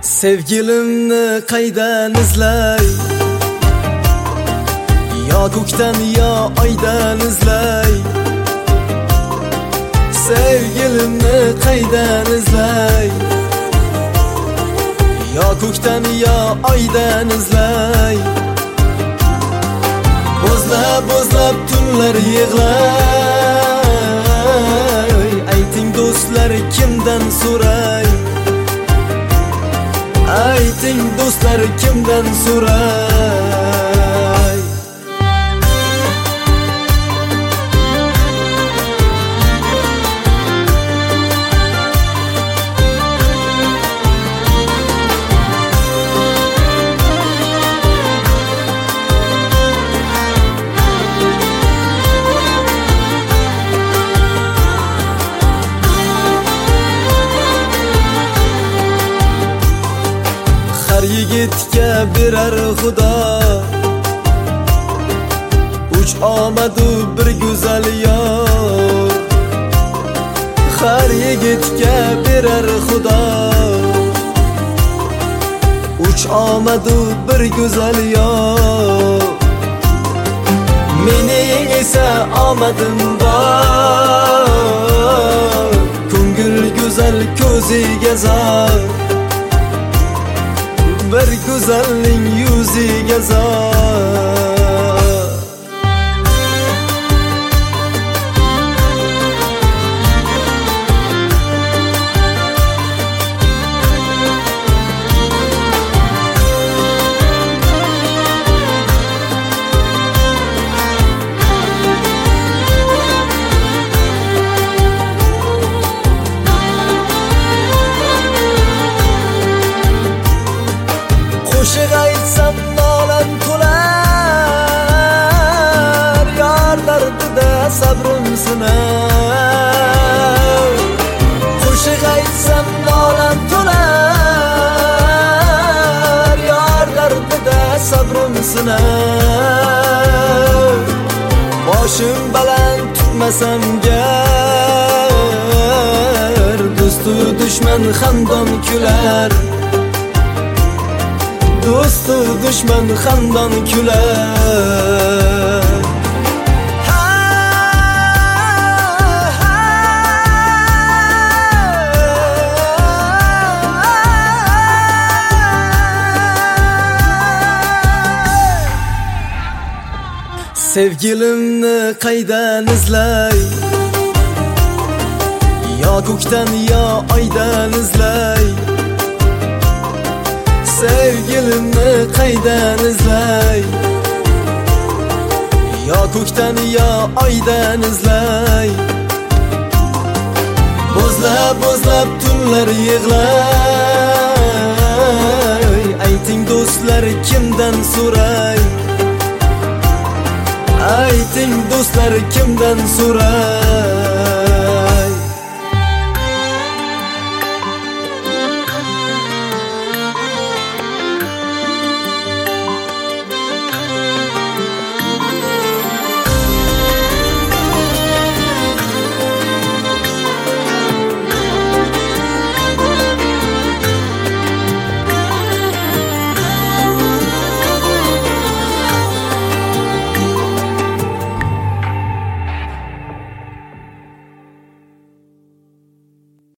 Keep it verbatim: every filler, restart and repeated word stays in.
Sevgilimni qaydan izlay? Yo ko'kdan yo oydan izlay? Sevgilimni qaydan izlay? Yo ko'kdan yo oydan izlay? Bo'zlab bo'zlab tunlar yig'lay. Ayting do'stlar, kimdan so'ray? Ayting do'stlar, kimdan so'ray? Har yigitga berar Xudo uch omadu bir go'zal yor. Har yigitga berar Xudo uch omadu bir go'zal yor. Mening esa omadim bor, ko'ngil go'zal ko'ziga zor, bir go'zalning yuziga zor. Qo'shiq aytsam nolam to'lar, yor dardida sabrim sinar. Qo'shiq aytsam nolam to'lar, yor dardida sabrim sinar. Boshim baland tutmasam gar, do'stu dushman xandon kular. Do'stu dushman xandon kular. Sevgilimni qaydan izlay? Yo ko'kdan yo oydan izlay? Sevgilimni qaydan izlay? Yo ko'kdan yo oydan izlay? Bo'zlab bo'zlab tunlar yig'lay. Ayting do'stlar, kimdan so'ray? Ayting do'stlar, kimdan so'ray?